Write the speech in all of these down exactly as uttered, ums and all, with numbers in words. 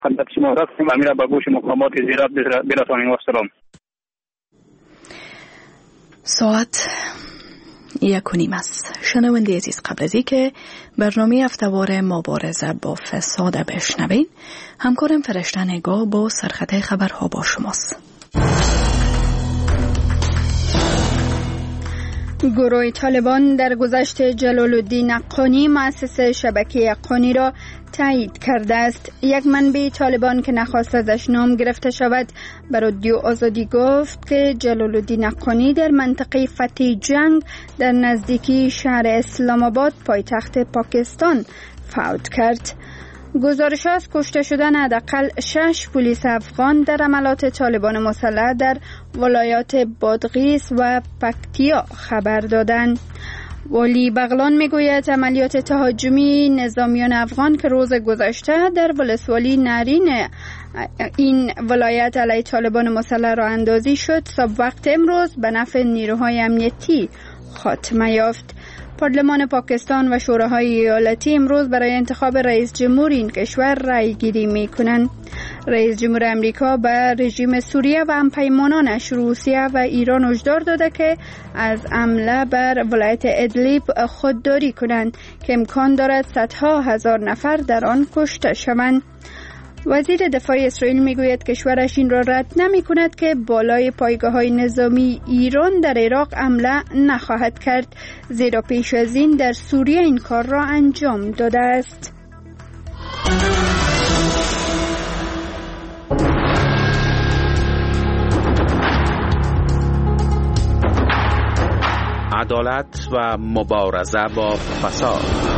خدمت شما رفتیم امیر به گوش مقامات زیرات برسانیم. و سلام. ساعت یک و نیم است. شنونده عزیز، قبل از اینکه برنامه هفته‌وار مبارزه با فساد بشنوین، همکارم فرشته نگاه با سرخط خبرها با شماست. گروه طالبان در گذشت جلال الدین حقانی مؤسس شبکه حقانی را تایید کرده است. یک منبع طالبان که نخواست ازش نام گرفته شود به رادیو آزادی گفت که جلال الدین حقانی در منطقه فتح جنگ در نزدیکی شهر اسلام آباد پایتخت پاکستان فوت کرد. گزارش از کشته شدن حداقل شش پلیس افغان در حملات طالبان مسلح در ولایات بادغیس و پکتیا خبر دادند. والی بغلان میگوید عملیات تهاجمی نظامیان افغان که روز گذشته در ولسوالی نرین این ولایت علیه طالبان مسلح راه اندازی شد، صبح وقت امروز به نفع نیروهای امنیتی خاتمه یافت. پارلمان پاکستان و شوراهای ایالتی امروز برای انتخاب رئیس جمهور این کشور رأی گیری می کنند. رئیس جمهور امریکا به رژیم سوریه و همپیمانانش روسیه و ایران هشدار داده که از حمله بر ولایت ادلیب خودداری کنند که امکان دارد صدها هزار نفر در آن کشته شوند. وزیر دفاع اسرائیل میگوید کشورش این را رد نمی کند که بالای پایگاه‌های نظامی ایران در عراق حمله نخواهد کرد، زیرا پیش از این در سوریه این کار را انجام داده است. عدالت و مبارزه با فساد.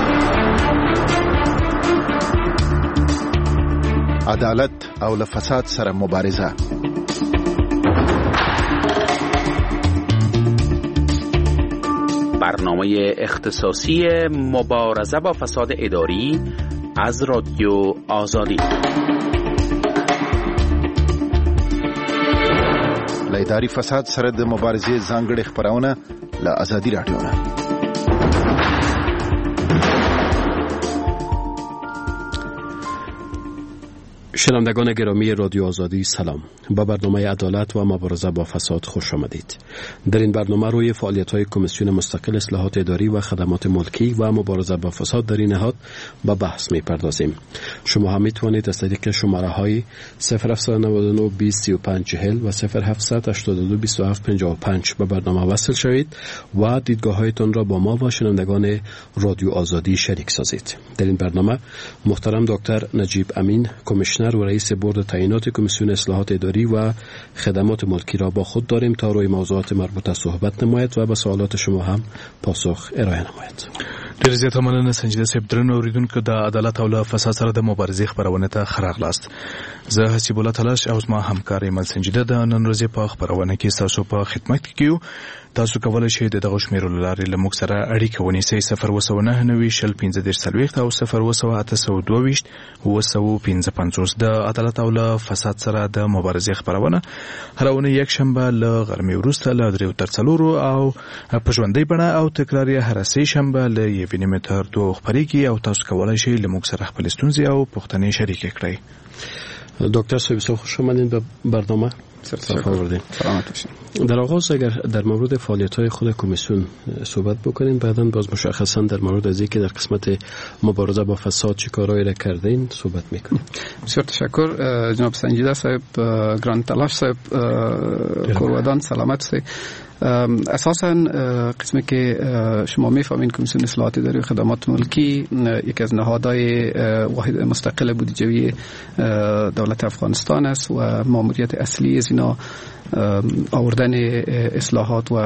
عدالت او له فساد سره مبارزه. برنامه اختصاصی مبارزه با فساد اداری از رادیو آزادی. له اداري فساد سره د مبارزې ځانګړې خبرونه له آزادي رادیو نه. شنوندگان گرامی رادیو آزادی سلام. با برنامه عدالت و مبارزه با فساد خوش آمدید. در این برنامه روی فعالیت‌های کمیسیون مستقل اصلاحات اداری و خدمات ملکی و مبارزه با فساد در این نهاد به بحث می‌پردازیم. شما هم می‌توانید از طریق شماره‌های صفر هفت نه نه بیست سی و پنج چهل و صفر هفت هشت دو بیست و هفت پنجاه و پنج به برنامه وصل شوید و دیدگاه‌هایتان را با ما و شنوندگان رادیو آزادی شریک سازید. در این برنامه محترم دکتر نجیب امین، کمیشنر و رئیس بورد تعیینات کمیسیون اصلاحات اداری و خدمات ملکی را با خود داریم تا روی موضوعات مربوطه صحبت نماید و به سوالات شما هم پاسخ ارائه نماید. ډېر زیاته مننه سنجیده صاحب. درنو اوریدونکو، د عدالت او له فساد سره د مبارزې خبرونه ته ښه راغلاست. زه حسیب الله تلاش او زما همکار ایمل سنجیده د نن ورځې په خبرونه کې تاسو په خدمت کې کیو. تاسو کولای شئ د دغه شمیرو له لارې له موږ سره اړیکه ونیسئ. صفر اووه سوه نهه نوي شل پنځه دېرش څلوېښت او صفر اووه سوه اته سوه دوه ویشت اووه سوه پنځه پنځوس. د عدالت او له فساد سره د مبارزې خبرونه هره اونۍ یک شنبه له غرمې وروسته له دریو تر څلورو او په ژوندۍ بڼه او تکرار یې هره سې شنبه له یوې نیمې تر دوو خپرېږي او تاسو کولای شئ له موږ سره خپلې ستونزې او پوښتنې شریکې کړئ. دکتر صاحب خوش آمدید به برنامه. سلامت باشید. در آغاز اگر در مورد فعالیت‌های خود کمیسیون صحبت بکنیم، بعداً باز مشخصاً در مورد از اینکه در قسمت مبارزه با فساد چه کارهایی را کردین صحبت می‌کنیم. بسیار تشکر جناب سنجیده صاحب، گران تلاش صاحب، کورودان سلامت صاحب. اساساً قسمی که شما میفهمین کمیسیون اصلاحات اداری و خدمات ملکی یکی از نهادهای واحد مستقل بودجه‌ای دولت افغانستان است و ماموریت اصلی از اینا آوردن اصلاحات و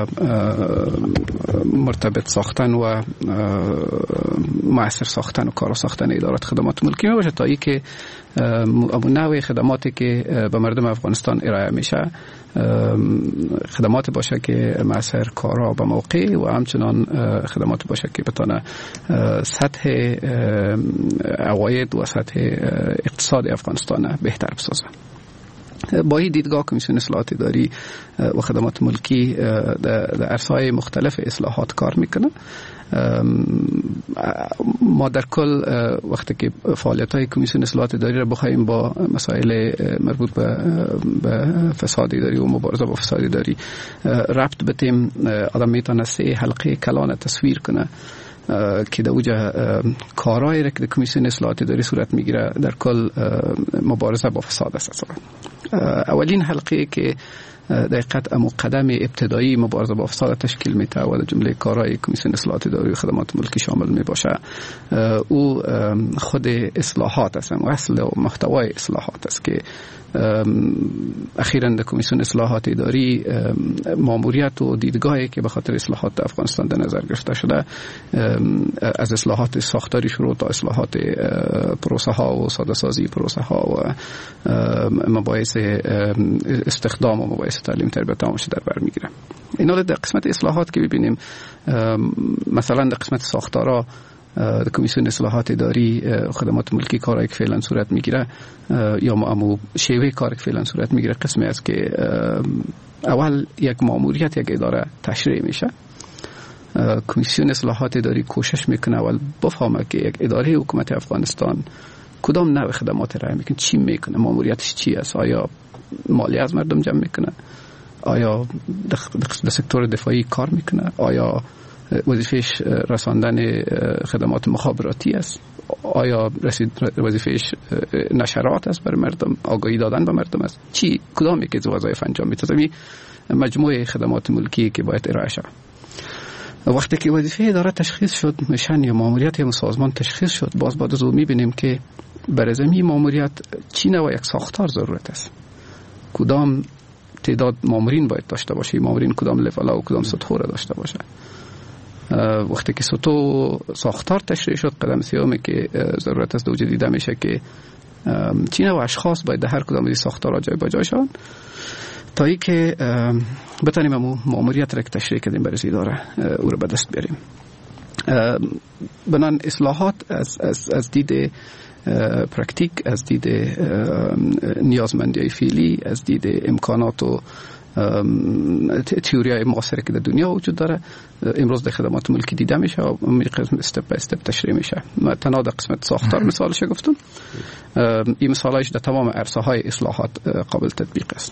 مرتبط ساختن و مؤثر ساختن و کارا ساختن ادارات خدمات ملکی میباشه تا ای که همون نوع خدماتی که به مردم افغانستان ارائه میشه خدمات باشه که مؤثر، کارا به موقع و همچنان خدمات باشه که بتونه سطح عواید و سطح اقتصاد افغانستان بهتر بسازه. با این دیدگاه کمیسیون اصلاحات اداری و خدمات ملکی در عرصه‌های مختلف اصلاحات کار میکنه. ما در کل وقتی که فعالیت‌های کمیسیون اصلاحات اداری را بخوایم با مسائل مربوط به به فساد اداری و مبارزه با فساد اداری ربط بدیم، آدم میتونه سه حلقه کلان تصویر کنه که در اوجه کارهایی را که در کمیسیون اصلاحات اداری صورت میگیره در کل مبارزه با فساد است. اولین حلقه که دقیقاً امو قدم ابتدایی مبارزه با فساد تشکیل میده و در جمله کارهای کمیسیون اصلاحات اداری و خدمات ملکی شامل می باشه، او خود اصلاحات است، اصل و محتوای اصلاحات است که اخیراً در کمیسیون اصلاحات اداری ماموریت و دیدگاهی که به خاطر اصلاحات افغانستان در نظر گرفته شده، از اصلاحات ساختاری شروع تا اصلاحات پروسه ها و ساده سازی پروسه ها و مباحث استخدام و مباحث تعلیم تربیت آموزش در بر میگیره. اینا در قسمت اصلاحات که ببینیم، مثلا در قسمت ساختارا در کمیسیون اصلاحات اداری خدمات ملکی کارایی که فعلا صورت میگیره یا امو شیوه کاری که فعلا صورت میگیره قسمی است که اول یک ماموریت یک اداره تشریع میشه. کمیسیون اصلاحات اداری کوشش میکنه اول بفهمه که یک اداره حکومت افغانستان کدام نوع خدمات ارائه میکنه، چی میکنه، ماموریتش چی است، آیا مالی از مردم جمع میکنه، آیا در سکتور دفاعی کار میکنه، آیا وظیفهش رساندن خدمات مخابراتی است، آیا رسید وظیفهش نشرات است برای مردم، آگاهی دادن به مردم است، چی کدام یکی از وظایف انجام میده. زمین مجموعه خدمات ملکی که باید ارائه شود. وقتی که وظیفه اداره تشخیص شد، مشن یا ماموریت یا سازمان تشخیص شد، باز بعد از اون میبینیم که برای زمین ماموریت چی نوع یک ساختار ضرورت است، کدام تعداد مامورین باید داشته باشه، مامورین کدام لول و کدام سطح را داشته باشه. وقتی که سطح ساختار تشریع شد، قدم سومی که ضرورت است دوجه دیده میشه که چی نوع اشخاص باید در هر کدام از ساختارها جای به جای شون تا ای که بتانیم امو ماموریت را که تشریع کردیم برای اداره او را به دست بیاریم. بنان اصلاحات از از از دید پرکتیک، از دید نیازمندی فعلی، از دید امکانات و تئوریای معاصره که در دنیا وجود داره، امروز در خدمات ملکی دیده میشه و استپ بای استپ تشریح میشه. ما تنها در قسمت ساختار مثالش گفتم، این مثالش در تمام عرصه های اصلاحات قابل تطبیق است.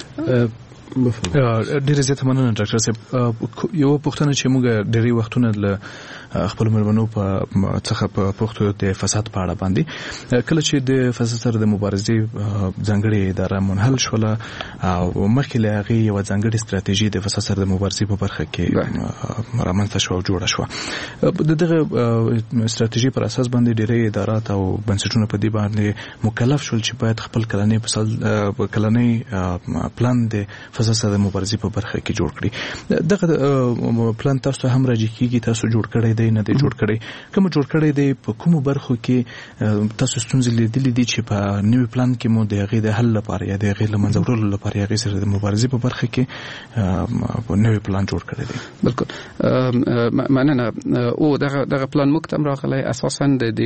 ډیره زیاته مننه ډاکټر صاحب. یو پوښتنه چې موږ ډېری وختونه له خپل مېرمنو په څخه په پښتو د فساد په اړه باندې کله چې د فساد سره د مبارزې ځانګړې اداره منحل شوله او مخکې له هغې یوه ځانګړې ستراتیژي د فساد سره د مبارزې په برخه کې رامنځته شوه او جوړه شوه. د دغه ستراتیژي پر اساس باندې ډېری ادارات او بنسټونه په دې باندې مکلف شول چې باید خپل کلنی کلنی پلان د فساد سره د مبارزې په برخه کې جوړ کړي. دغه پلان تاسو هم راځي کېږي، تاسو جوړ کړی دی نه دی جوړ کړی، کوم جوړ کړی دی، په کومو برخو کې تاسو ستونزې لیدلې دي چې په نوي پلان کې مو د هغې د حل لپاره یا د هغې له منځه وړلو لپاره هغې سره د مبارزې په برخه کې نوی پلان جوړ کړی دی؟ بالکل مننه. او دغه دغه پلان موږ ته هم راغلی اساساً د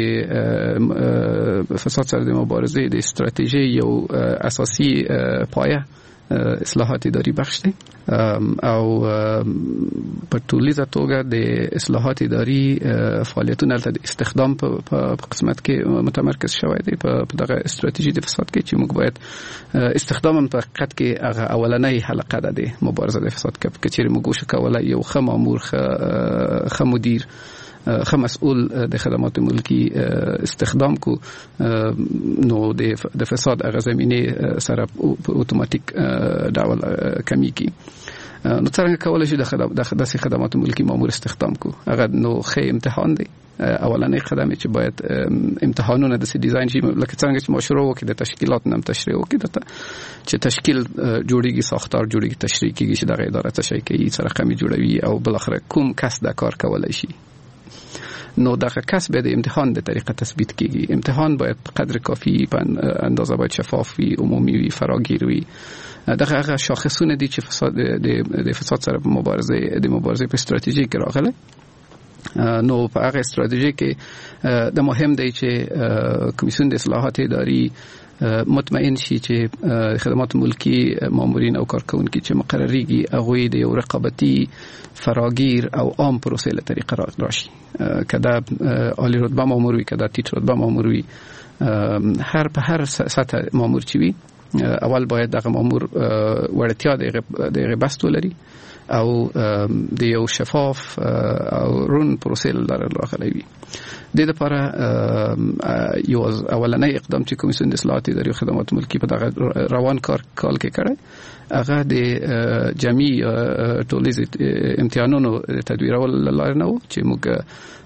فساد سره د مبارزې د استراتیژي یو اساسي پایه اصلاحات اداری بخش دی او په ټولیزه توګه د اصلاحات اداری فعالیتونه د استخدام په قسمت کې متمرکز شوی دی په دغه استراتیژي د فساد کې چې موږ باید استخدام هم په حقیقت کې هغه اولنۍ حلقه ده د مبارزه د فساد کې که چیرې موږ وشو کولی یو ښه مامور ښه مدیر ښه مسئول د خدمات ملکی استخدام کو نو د فساد هغه زمینه سره په اتوماتیک ډول کمیږي. نو څنګه کولای شي د داسې خدمات ملکی مامور استخدام کو؟ هغه نو ښه امتحان دی، اولنې قدم چې باید امتحانونه د ډیزاین شي، لکه څنګه چې ما شروع وکړو د تشکیلات نم تشریح وکړو چې تشکیل جوړیږي، ساختار جوړیږي، تشریح کیږي چې دغه اداره څه شي کوي، څه رقمي جوړوي او بل اخر کوم کس دا کار کولای شي. نو دغه کس به د امتحان د طریقه تثبیت کیږي. امتحان باید قدر کافی په اندازه باید شفاف وي، عمومي وي، فراگیر وي. دغه هغه شاخصونه دي چې فساد د فساد سره مبارزه د مبارزه په استراتیژي کې راغله. نو په هغه استراتیژي کې د مهم دی چې کمیسیون د اصلاحات اداری مطمئن شي چې خدمات ملکی مامورین او کارکونکي چې مقرریږي هغه د یو رقابتي فراگیر او عام پروسه له طریقه راشي کدا عالی رتبه مامور وي کدا ټیټ رتبه مامور وي هر په هر سطح مامور چې وي اول باید دغه مامور وړتیا د بست ولري او د یو شفاف او رون پروسه لاره راغلی وي. د دې لپاره یو اولنۍ اقدام چې کمیسیون د اصلاحات اداري خدمات ملکی په دغه روان کار کال کې کړی هغه د جمعي ټولیز امتحانونو تدویرول لاره نه و چې موږ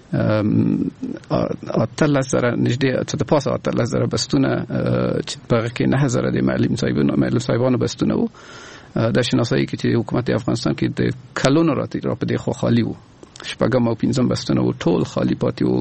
اتلس زره نږدې څه د پاسه اتلس زره بستونه چې په هغه کې نه زره د معلم صاحبانو معلم صاحبانو بستونه و د شناسایی کې چې حکومت افغانستان کې د کلونو راته را په دې خو خالی وو شپږم او پنځم بستونه و ټول خالی پاتې وو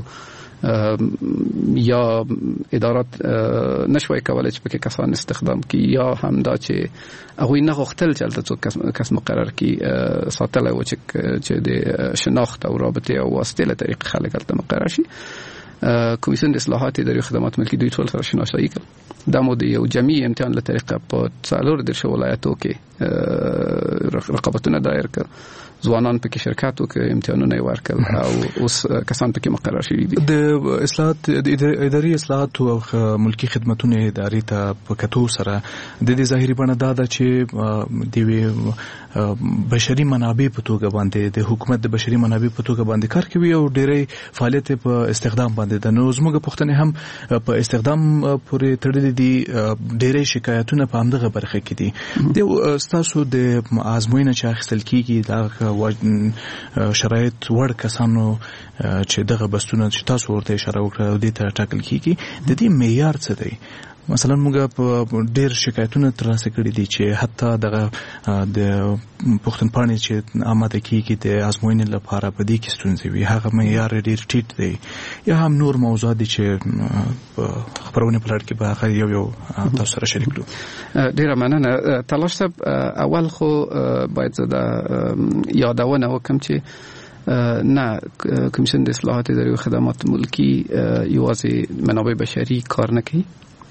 یا ادارات نشوي کولای چې پکې کسان استخدام کی یا هم دا چې هغه نه غوښتل چې تل څو کس مقرر کی ساتل او چې د شناخت او رابطه او واسطه له طریق خلک تل مقرر شي. کمیسیون د اصلاحات اداري خدمات ملکی دوی ټول سره شناسایی کړ د مو د یو جمعي امتحان له طریقه په څلور د ولایتو کې رقابتونه دایر کړ ځوانان پکې شرکت وکړي امتحانونه ورکړل او اوس کسان پکې مقرر شوي دي. د اصلاحات د اداري اصلاحات او ملکی خدماتو اداري ته په کتو سره د دې ظاهري بڼه دا ده چې د بشري منابع په توګه باندې د حکومت د بشري منابع په توګه باندې کار کوي او ډېری فعالیت په استخدام باندې د نو زموږ پښتنې هم په استخدام پورې تړلې دي. ډېری شکایتونه په همدغه برخه کې دي د تاسو د ازموینه چې اخیستل کیږي دا شرایط ور کسانو چې دغه بستونه چې تاسو ورته اشاره وکړه د دې ټاکل کیږي د دې معیار څه دی؟ مثلا موږ په ډېر شکایتونه ترلاسه کړي دي چې حتی دغه د پښتونپاڼې چې آماده کیږي د ازموینې لپاره په دې کې ستونزې وي هغه معیار ډېر ټیټ دی یا هم نور موضوعات دي چې خبرونه په لړ کې به هغه یو یو تاسو سره شریک کړو. ډېره مننه تلاش صاحب. اول خو باید زه د یادونه وکم چې نه کمیسیون د اصلاحات اداري خدمات ملکی یوازې منابع بشري کار نه کوي.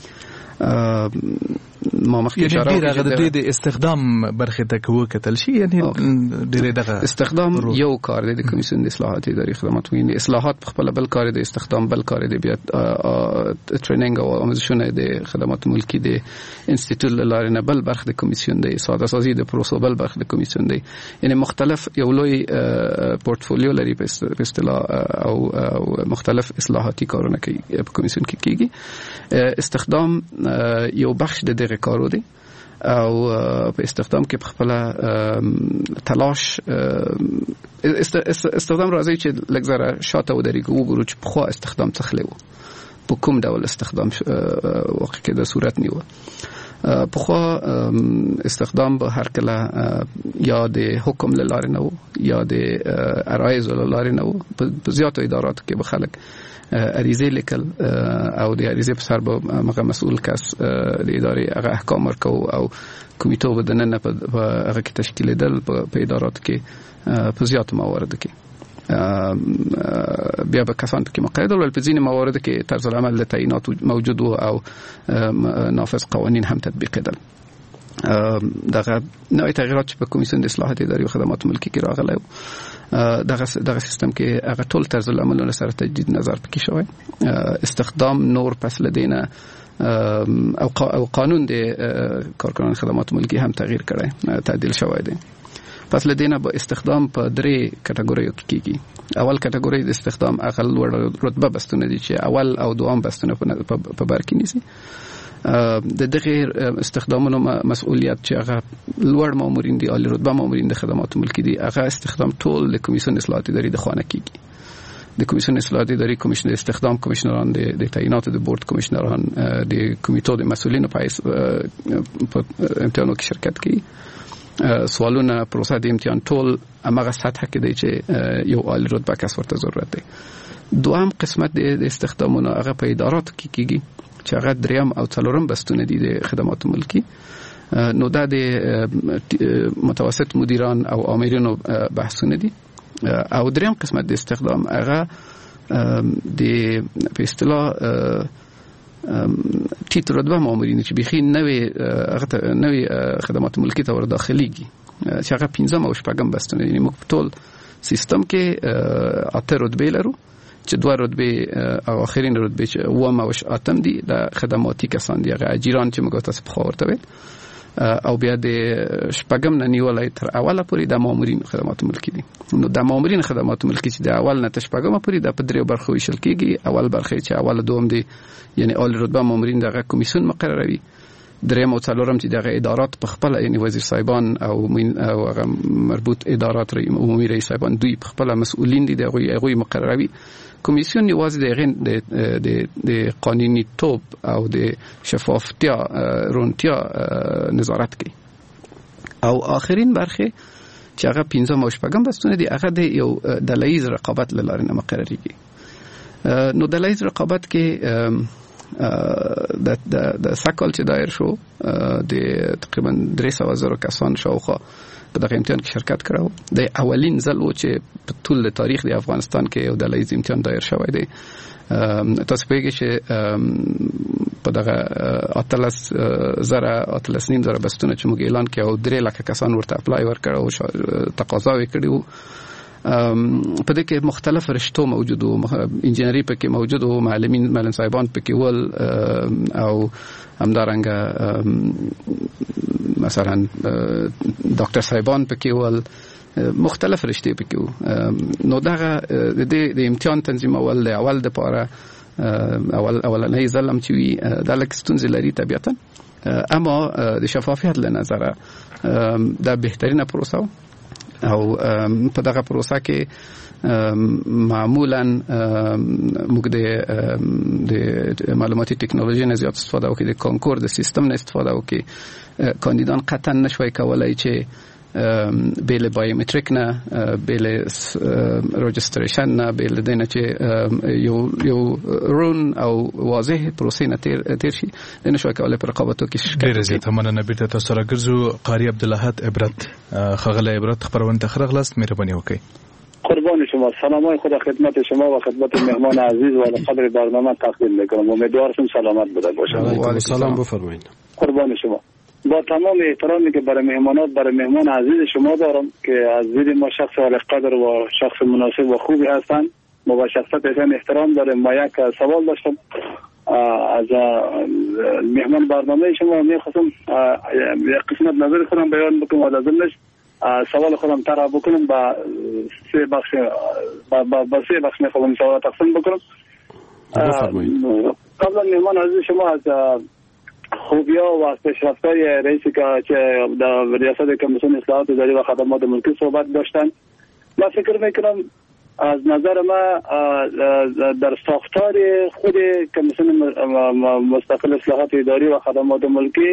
ما مخکې اشاره وکړه د د استخدام برخه ته کوو کتل شي یعنی ډېر دغه استخدام یو کار دی د کمیسیون د اصلاحات اداري خدمات ملکی. اصلاحات په خپل بل کار دی، استخدام بل کار دی، بیا ټریننګ او آموزشونه د خدمات ملکی د انسټیټیوټ لاره نه بل برخه د کمیسیون دی، ساده سازي د پروسو بل برخه د کمیسیون دی. یعنی مختلف یو لوی پورتفولیو لري په اصطلاح او مختلف اصلاحاتي کارونه کوي په کمیسیون کې کیږي. استخدام یو بخش د دغه کارو دی او په استخدام کې په خپل تلاش استخدام راځي چې لږ شاته ودرېږو وګورو چې په خوا استخدام څه خلې و په کوم ډول استخدام واقع کې د صورت نیو. په خوا استخدام به هر کله یا د حکم له لارې نه و یا د عرایض له لارې نه و. په زیاتو اداراتو کې به خلک عریضه لیکل او د عریضه په سر به مغه مسؤل کس د ادارې هغه احکام ورکو او کمیټو بدننه په هغه کې تشکیل دل په ادارات کې په زیاتو موارد کې بیا به کسان پکې مقید ول په ځینې موارد کې طرز العمل له تعینات موجود او نافذ قوانین هم تطبیق دل. دغه نوې تغیرات چې په کمیسیون د اصلاحات اداري خدمات ملکی کې راغلی دغه دغه سیستم کې هغه ټول طرز العمل سره تجدید نظر پکې شوی. استخدام نور پس لدينا او او قانون د کارکنان خدمات ملکی هم تغییر کړی تعدیل شوی دی. پس لدينا به استخدام په درې کټګوریو کې کیږي. اول کټګوري د استخدام اقل رتبه بستونه دي چې اول او دوام بستونه په بر کې نیسي. د دغه استخدامونو مسؤلیت چې هغه لوړ مامورین دي، عالی رتبه مامورین د خدمات ملکی دي، هغه استخدام ټول د کمیسیون اصلاحات اداري د خانه کیږي. د کمیسیون اصلاحات اداري کمیشنر استخدام کمیشنران د تعینات د بورډ کمیشنران د کمیټو د مسؤلینو په امتحانو کې شرکت کوي. سوالونه پروسه د امتحان ټول هغه سطح کې دی چې یو عالی رتبه کس ورته ضرورت دی. دوام قسمت د استخدامونو هغه په اداراتو کې کیږي چې هغه دریم او څلورم بستونه دي د خدمات ملکی. نو دا د متوسط مدیران او آمرینو بحثونه دي. او دریم قسمت د استخدام هغه د په اصطلاح ټیټ رتبه مامورین چې بيخي نوې نوې خدمات ملکی ته ور داخليږي چې هغه پنځم او شپږم بستونه یعنی موږ ټول سیستم کې اته رتبه لرو چې دوه رتبه او اخرین رتبه چې اوم او اتم دي د خدماتي کسان دي هغه اجیران چې موږ تاسو په خبرته ویل او بیا د شپږم نه نیولای تر اوله پورې د مامورین خدمات ملکی دي نو د مامورین خدمات ملکی چې د اول نه تر شپږم پورې د په دریو برخو ویشل کیږي اول برخه چې اول دوم دي یعنی اول رتبه مامورین دغه کمیسیون مقرروي دریم او څلورم چې دغه ادارات په خپل یعنی وزیر صاحبان او او هغه مربوط ادارات عمومي رئیس صاحبان دوی په خپل مسؤلین دي دغه هغه مقرروي کمیسیون یوازې د د د قانوني توپ او د شفافتیا رونتیا نظارت کوي او آخرین برخه چې هغه پنځم او شپږم بستونه دي هغه د یو دلایز رقابت لاره نه مقرریږي نو دلایز رقابت کې د د د سکل چې دایر شو د تقریبا درې سوه زره کسان شاوخوا په دغه امتحان کې شرکت کړو د اولین ځل و چې په ټول تاریخ د افغانستان کې یو دلایز امتحان دایر شوی دی تاسو پیږئ چې په دغه اتلس زره اتلس نیم زره بستونه چې موږ اعلان کړو او درې لکه کسان ورته اپلای ورکړو او تقاضا وکړو په دې کې مختلف رشتو موجود وو انجنیری پکې موجود وو معلمین معلم صاحبان پکې ول او همدارنګه مثلا ډاکټر صاحبان پکې ول مختلف رشتې پکې وو نو دا د د امتحان تنظیم اول د اول د پاره اول اولنۍ ځلم چې وی د لکستونز لري طبيعتا اما د شفافیت له نظره دا بهترینه پروسه او په دغه پروسه کې معمولا موږ د معلوماتي ټکنالوژي نه زیات استفاده وکړو د کانکور د سیستم نه استفاده وکړو کاندیدان قطعا نشوي کولای چې بیل بایومټریک نه بیل رجستریشن نه بیل دینه چې یو یو رون او واضح پروسې نه تیر تیر شي نشوي کولای پر رقابتو کې شکایت ډیر زیات مننه بیرته تاسو راګرځو قاری عبدالحد عبرت خغله عبرت خبرونه خرغلاست مهرباني وکړئ قربان شما سلامای خدا خدمت شما و خدمت مهمان عزیز و قدر برنامه تقدیم میکنم امیدوارم سلامت بوده باشید و سلام بفرمایید قربان شما با تمام احترامی که برای مهمانات برای مهمان عزیز شما دارم که از دید ما شخص عالی قدر و شخص مناسب و خوبی هستند ما با شخصیت ایشان احترام داریم. ما یک سوال داشتم از مهمان برنامه شما میخواستم یک قسمت نظر خودم بیان بکنم و از ضمنش سوال خودم طرح بکنم با سه بخش با, با, با سه بخش میخوام سوال تقسیم بکنم. قبلا مهمان عزیز شما از خوبیا و پیشرفت‌های رئیسی که در ریاست کمیسیون اصلاحات اداری و خدمات ملکی صحبت داشتن، من فکر میکنم از نظر ما در ساختار خود کمیسیون مستقل اصلاحات اداری و خدمات ملکی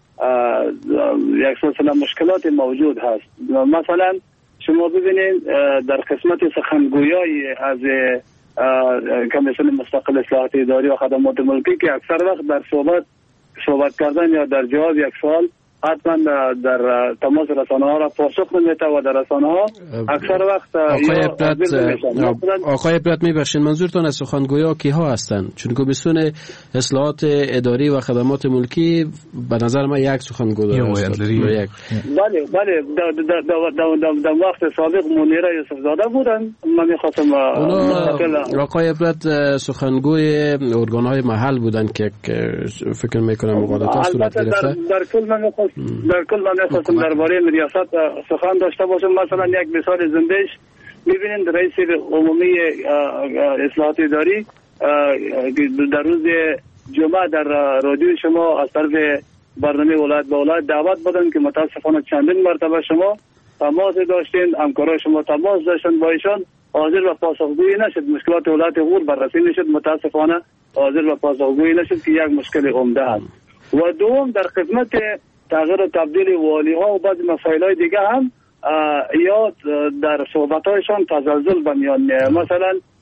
یک سلسله مشکلات موجود هست. مثلا شما ببینید در قسمت سخنگویی از کمیسیون مستقل اصلاحات اداری و خدمات ملکی که اکثر وقت در صحبت صحبت کردن یا در جواب یک سوال حتما در تماس رسانه ها را پاسخ نمیده و در رسانه ها اکثر وقت آقای عبرت آقای عبرت میبخشید منظورتون از سخنگویا کیها هستند؟ چون کمیسیون اصلاحات اداری و خدمات ملکی به نظر من یک سخنگو داره. بله بله در وقت سابق منیره یوسف زاده بودن. من میخواستم آقای عبرت سخنگوی ارگان‌های محل بودن که فکر میکنم مقالطه صورت گرفته. در کل من در کل من میخواستم درباره ریاست سخن داشته باشم. مثلا یک مثال زندهش میبینید رئیس عمومی اصلاحات اداری در روز جمعه در رادیو شما از طرف برنامه ولایت به ولایت دعوت بدن که متاسفانه چندین مرتبه شما تماس داشتین، همکارای شما تماس داشتن با ایشان، حاضر و پاسخگویی نشد. مشکلات ولایت غور بررسی نشد، متاسفانه حاضر و پاسخگویی نشد که یک مشکل عمده است. و دوم در خدمت تغییر و تبدیل والی ها و بعضی مسائل های دیگه هم یا در صحبت هایشان تزلزل به میان میاد. مثلا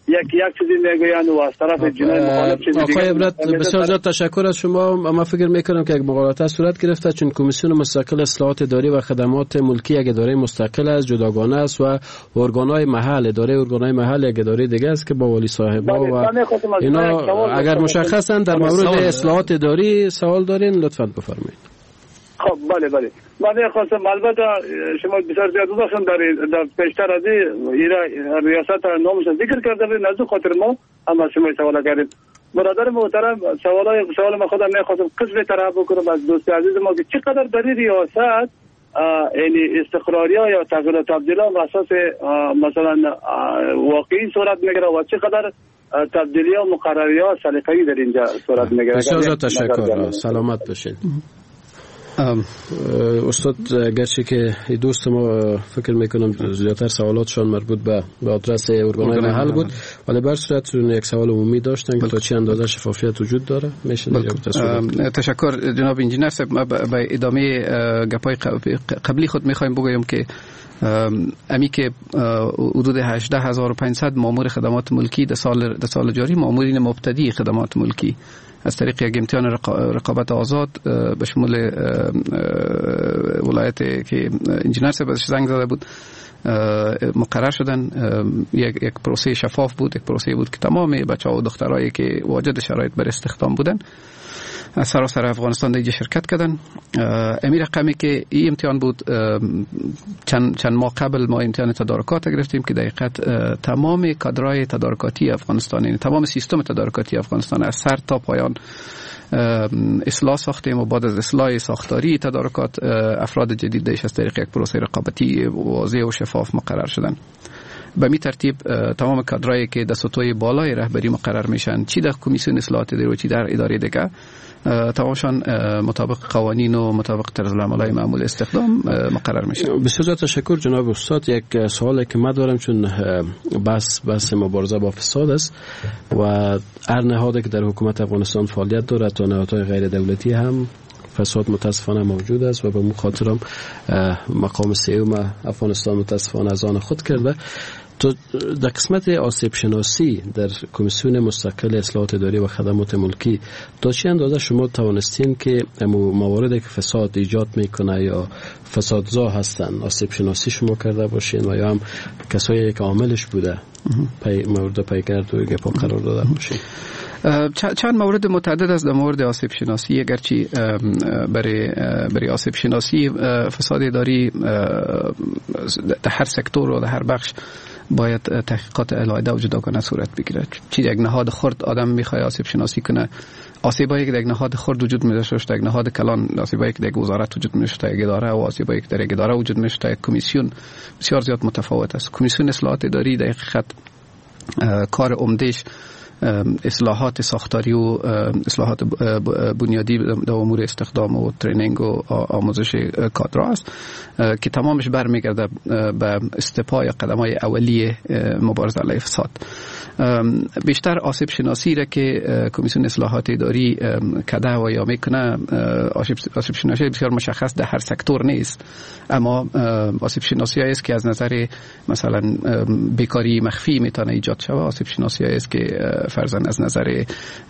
یک یک چیزی میگویند و از طرف جنای مخالف چیزی دیگه. آقای عبرت بسیار زیاد تشکر از شما. اما فکر میکنم که یک مغالطه صورت گرفته، چون کمیسیون مستقل اصلاحات اداری و خدمات ملکی یک اداره مستقل است، جداگانه است و ارگانهای محل، اداره ارگانهای محل یک اداره دیگه است که با ولی صاحبا و اینا اگر مشخصن در مورد اصلاحات اداری سوال دارین لطفاً بفرمایید. خب بله بله من خواستم البته شما بسیار زیاد داشتن در در پیشتر از این ریاست نامش ذکر کرده بود، نزد خاطر ما اما شما سوال کردید. برادر محترم سوالای سوال ما خودم نخواستم قسم طرح بکنم از دوست عزیز ما که چقدر در این ریاست یعنی استقراریا یا تغییر و تبدیلات بر اساس مثلا واقعی صورت میگیره و چقدر تبدیلی و مقرریات سلیقه‌ای در اینجا صورت میگیره. بسیار تشکر. سلامت باشید. استاد گرچه که دوست ما فکر میکنم زیادتر سوالاتشان مربوط به به آدرس ارگان‌های محل بود، ولی بر صورت یک سوال عمومی داشتن که تا چه اندازه شفافیت وجود داره میشه. تشکر جناب انجینر صاحب. به ادامه گپای قبلی خود میخوایم بگویم که امی که حدود هجده هزار و پانصد مامور خدمات ملکی در سال در سال جاری مامورین مبتدی خدمات ملکی از طریق یک امتحان رقابت آزاد به شمول ولایت که انجینر صاحب زنگ زده بود مقرر شدن. یک یک پروسه شفاف بود، یک پروسه بود که تمام بچه‌ها و دخترایی که واجد شرایط بر استخدام بودن از سراسر افغانستان دیگه شرکت کردن. امی رقمی که این امتحان بود چند چند ماه قبل ما امتحان تدارکات گرفتیم که دقیقاً تمام کادرای تدارکاتی افغانستان، یعنی تمام سیستم تدارکاتی افغانستان از سر تا پایان اصلاح ساختیم و بعد از اصلاح ساختاری تدارکات افراد جدید دیش از طریق یک پروسه رقابتی واضح و شفاف مقرر شدن. به می ترتیب تمام کادرایی که در سطوح بالای رهبری مقرر میشن، چی در کمیسیون اصلاحات اداری و چی در اداره دیگه، تمامشان مطابق قوانین و مطابق طرز العمل‌های معمول استخدام مقرر میشن. بسیار تشکر جناب استاد. یک سوالی که من دارم، چون بس بس مبارزه با فساد است و هر نهادی که در حکومت افغانستان فعالیت داره تا نهادهای غیر دولتی هم فساد متاسفانه موجود است و به مو خاطرم مقام سیوم افغانستان متاسفانه از آن خود کرده. تو در قسمت آسیب شناسی در کمیسیون مستقل اصلاحات اداری و خدمات ملکی تا چه اندازه شما توانستین که مواردی که فساد ایجاد میکنه یا فسادزا هستن آسیب شناسی شما کرده باشین و یا هم کسایی که عاملش بوده پی مورد پیگرد و گپا قرار داده باشین؟ چند مورد متعدد است در مورد آسیب شناسی. اگرچه برای برای آسیب شناسی فساد اداری در هر سکتور و در هر بخش باید تحقیقات علیحده و جداگانه صورت بگیره. چی یک نهاد خرد آدم میخواد آسیب شناسی کنه، آسیبایی که در یک نهاد خرد وجود می‌داشته، در یک نهاد کلان آسیبایی که در یک وزارت وجود می‌داشته، یک اداره و آسیبایی که در یک اداره وجود می‌داشته، یک کمیسیون بسیار زیاد متفاوت است. کمیسیون اصلاحات اداری در حقیقت کار عمده‌اش اصلاحات ساختاری و اصلاحات بنیادی در امور استخدام و ترینینگ و آموزش کادر است که تمامش برمیگرده به استپای قدم‌های اولیه مبارزه علیه فساد. بیشتر آسیب شناسی را که کمیسیون اصلاحات اداری کده و یا میکنه، آسیب شناسی بسیار مشخص در هر سکتور نیست، اما آسیب شناسی است که از نظر مثلا بیکاری مخفی میتونه ایجاد شود، آسیب شناسی است که فرضاً از نظر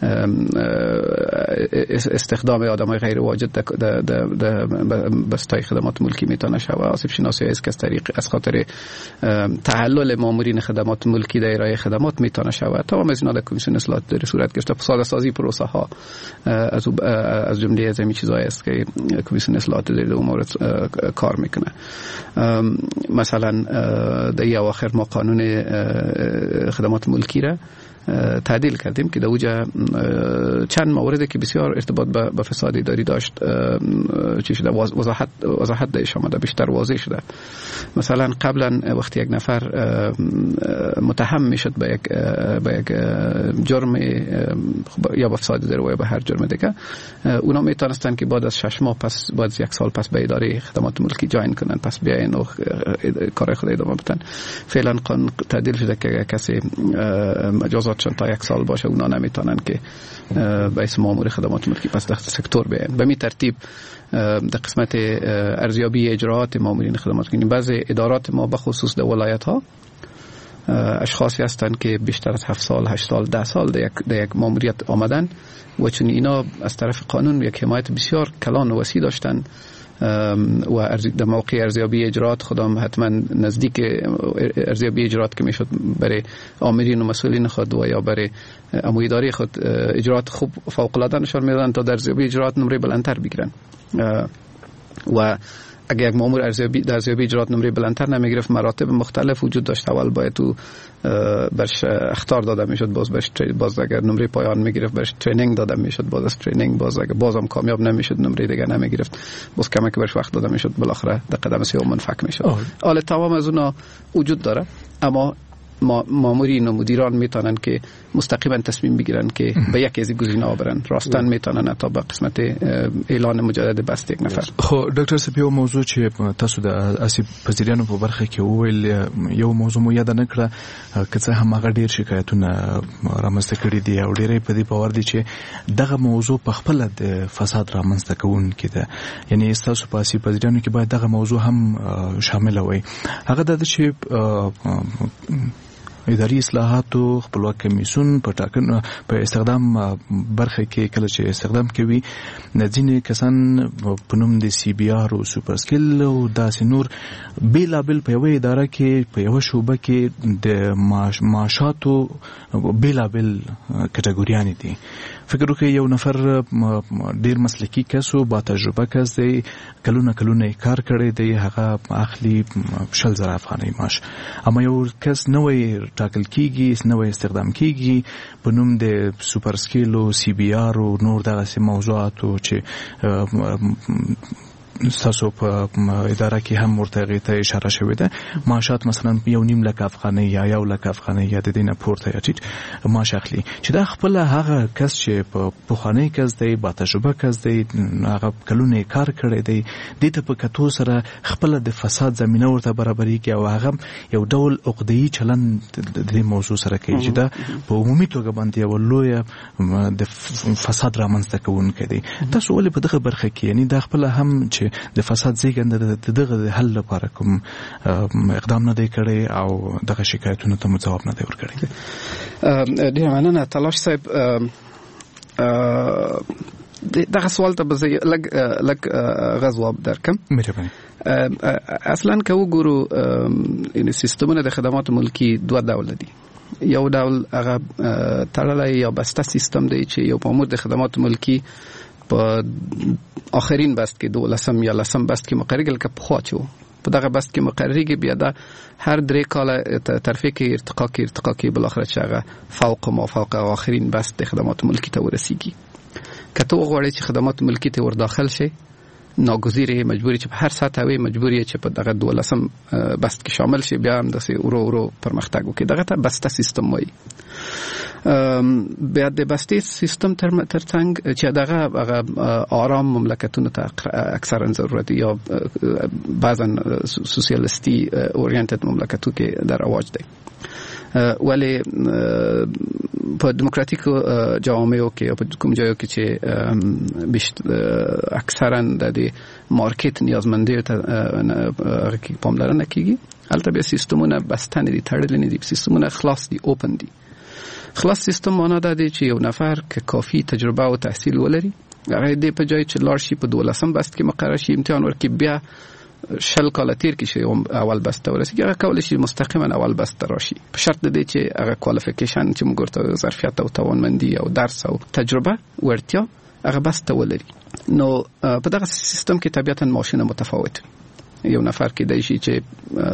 استخدام آدمای غیر واجد در بستای خدمات ملکی میتونه شود، آسیب شناسی است که از طریق از خاطر تعلل مامورین خدمات ملکی در ارائه خدمات میتونه شود. تمام از اینا در کمیسیون اصلاحات اداری صورت گرفته. ساده سازی پروسه ها از از جمله از این چیزایی است که کمیسیون اصلاحات اداری در امور کار میکنه. مثلا در اواخر ما قانون خدمات ملکی را تعدیل کردیم که در اوجا چند موردی که بسیار ارتباط به فساد اداری داشت چی شده، وضاحت وضاحت دهش آمده، بیشتر واضح شده. مثلا قبلا وقتی یک نفر متهم میشد به یک به یک جرم یا به فساد اداری یا به هر جرم دیگه، اونا میتونستن که بعد از شش ماه پس بعد از یک سال پس به اداره خدمات ملکی جاین کنن، پس بیاین و کار خود ادامه بدن. فعلا قانون تعدیل شده که کسی مجازات چون تا یک سال باشه اونا نمیتونن که به اسم مامور خدمات ملکی پس در سکتور بیاین. به می ترتیب در قسمت ارزیابی اجراعات مامورین خدمات ملکی بعضی ادارات ما به خصوص در ولایت ها اشخاصی هستند که بیشتر از هفت سال هشت سال ده سال در یک, در یک ماموریت آمدن و چون اینا از طرف قانون یک حمایت بسیار کلان و وسیع داشتن و در موقع ارزیابی اجرات خودم حتما نزدیک ارزیابی اجرات که میشد برای آمرین و مسئولین خود و یا برای اموی اداری خود اجرات خوب فوق العاده نشان میدادن تا در ارزیابی اجرات نمره بلندتر بگیرن و اگه یک مامور ارزیابی در ارزیابی اجرات نمره بلندتر نمیگرفت مراتب مختلف وجود داشت. اول باید تو برش اخطار داده میشد، باز برش باز اگر نمره پایان میگرفت برش ترینینگ داده میشد، باز از ترینینگ باز اگر بازم کامیاب نمیشد نمره دیگه نمیگرفت، باز کمک برش وقت داده میشد، بالاخره در قدم سوم منفک میشد. حالا تمام از اونها وجود داره، اما مامورین و مدیران میتونن که مستقیما تصمیم بگیرن که به یک از گزینه‌ها برن، راستن میتونن تا به قسمت اعلان مجدد بست یک نفر. خو ډاکټر سپیو موضوع چې تاسو د اسیب پذیرانو په برخه کې وویل یو موضوع مو یاد نه کړه که څه هم هغه ډیر شکایتونه رامنځته کړي دي او ډیرې په دې باور دي چې دغه موضوع په خپل د فساد رامنځته کوونکی ده، یعنی تاسو په اسیب پذیرانو کې باید دغه موضوع هم شامل وي. هغه د چې اداري اصلاحاتو خپلواک کمیسیون په ټاکنو په استخدام برخه کې کله چې استخدام کوي ځینې کسان په نوم د سی بي آر او سوپر سکل او داسې نور بیلابل په یوه اداره کې په یوه شعبه کې د معاشاتو بیلابل کټګوریانې دي. فکر وکړئ یو نفر ډیر مسلکی کس او با تجربه کس دی، کلونه کلونه کار کړی دی، هغه اخلي شل زره افغانۍ معاش، اما یو کس نوې ټاکل کیږي نوې استخدام کیږي په نوم د سوپر سکیل او سی بي آر او نور دغه موضوعاتو چې تاسو په اداره کې هم ورته ته اشاره شوې ده، معاشات مثلا یو نیم لک افغانۍ یا یو لک افغانۍ یا د دې نه پورته یا ټیټ معاش اخلي، چې دا خپل هغه کس چې په پخوانی کس دی با تجربه کس دی، هغه کلونه کار کړی دی، د ته په کتو سره خپل د فساد زمينه ورته برابرېږي او هغه یو ډول عقده‌ای چلن د دې موضوع سره کوي چې دا په عمومي توګه باندې یو لوی د فساد رامنځته کوونکی دی. تاسو ولې په دغه برخه کې یعنی دا خپل هم چې د فساد زیږنده دغه حل لپاره کوم اقدام نه دی کړی او دغه شکایتونو ته جواب نه دی ورکړی؟ ډیر مننه تلاش صاحب. دغه سوال ته به زه لږ لږ غواب درکم. مهرباني. اصلا که وګورو ان سیستمونه د خدمات ملکی دوه ډول دي. یو ډول هغه تړلی یا بسته سیستم دی چې یو مامور د خدمات ملکی په آخرین بست کې دولسم یا لسم بست کې مقرریږي لکه پخوا چې و په دغه بست کې مقرریږي، بیا د هر درې کاله ترفیع کې ارتقا کې ارتقا کې بالاخره چې هغه فوق ما فوق آخرین بست د خدمات ملکی ته ورسیږي. که ته وغواړې چې خدمات ملکی ته ور داخل شي ناګزیره مجبوری چې په هر ساعت وي مجبوری چې په دغه دولسم بست کې شامل شي، بیا هم داسې ورو ورو پرمختګ وکړي. دغه ته بسته سیستم وایي. بیا د بسته سیستم ترڅنګ چې دغه هغه آرام مملکتونو ته اکثرا ضرورت یا بعضا سوسیالیستی اورینتد مملکتو کې در رواج دی، ولی په دیموکراتیکو جوامعو کې او په کوم ځایو کې چې اکثرا د مارکیټ نیازمندۍ ته پاملرنه کیږي، هلته بیا سیستمونه بسته نه دي، تړلي نه دي، سیستمونه خلاص دي، اوپن دي. خلاص سیستم معنا ده دی چې یو نفر که کافی تجربه او تحصیل ولري هغه دې په ځای چې لاړ شي په دولسم بست کې مقرر شي امتحان ورکړي، بیا شل کاله تیر کې شي اول بست ته ورسیږي، هغه کولی شي مستقیما اول بست ته راشي په شرط د دې چې هغه کوالیفیکیشن چې موږ ورته ظرفیت او توانمندي او درس او تجربه ورتیا هغه بست ته ولري. نو په دغه سیستم کې طبیعتا ماشین متفاوت یو نفر کې دی شي چې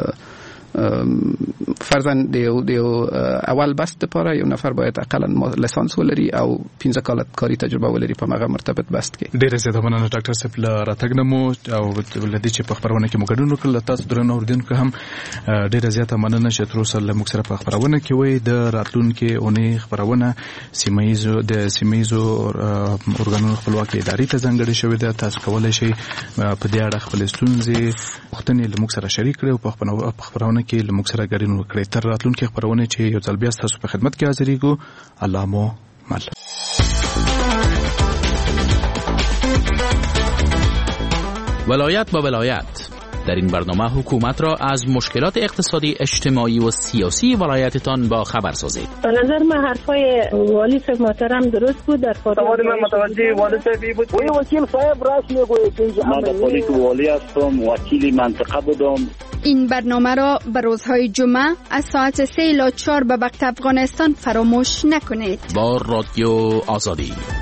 فرضاً دیو دیو اول بست لپاره یو نفر باید اقلا لیسانس ولري او پنځه کاله کاري تجربه ولري په هغه مرتبط بست کې. ډیره زیاته مننه ډاکټر صاحب له راتګ نه مو او ولدي چې په خبرونه کې مو ګډون وکړل. تاسو درنه اوردونکو هم ډیره زیاته مننه چې تر اوسه له موږ سره په خبرونه کې وای. د راتلونکو اونۍ خبرونه سیمایزو د سیمایزو اورګانونو خپلواکي ادارې ته ځانګړې شوې ده. تاسو کولای شئ په دې اړه خپل ستونزې وختونه له موږ سره شریک کړئ او په خبرونه کې له موږ سره ګډون وکړئ. تر راتلونکي خبرونه چې یو ځل بیا تاسو په خدمت کې حاضرېږو. الله مو مل. ولایت با ولایت در این برنامه حکومت را از مشکلات اقتصادی، اجتماعی و سیاسی ولایتتان با خبر سازید. به نظر من حرفای والی صاحب محترم درست بود. در سوال من متوجه والی صاحب بود. وی وکیل صاحب راست میگوید. من در حالی که والی هستم، وکیل منطقه بودم. این برنامه را به روزهای جمعه از ساعت سه الی چهار به وقت افغانستان فراموش نکنید. با رادیو آزادی.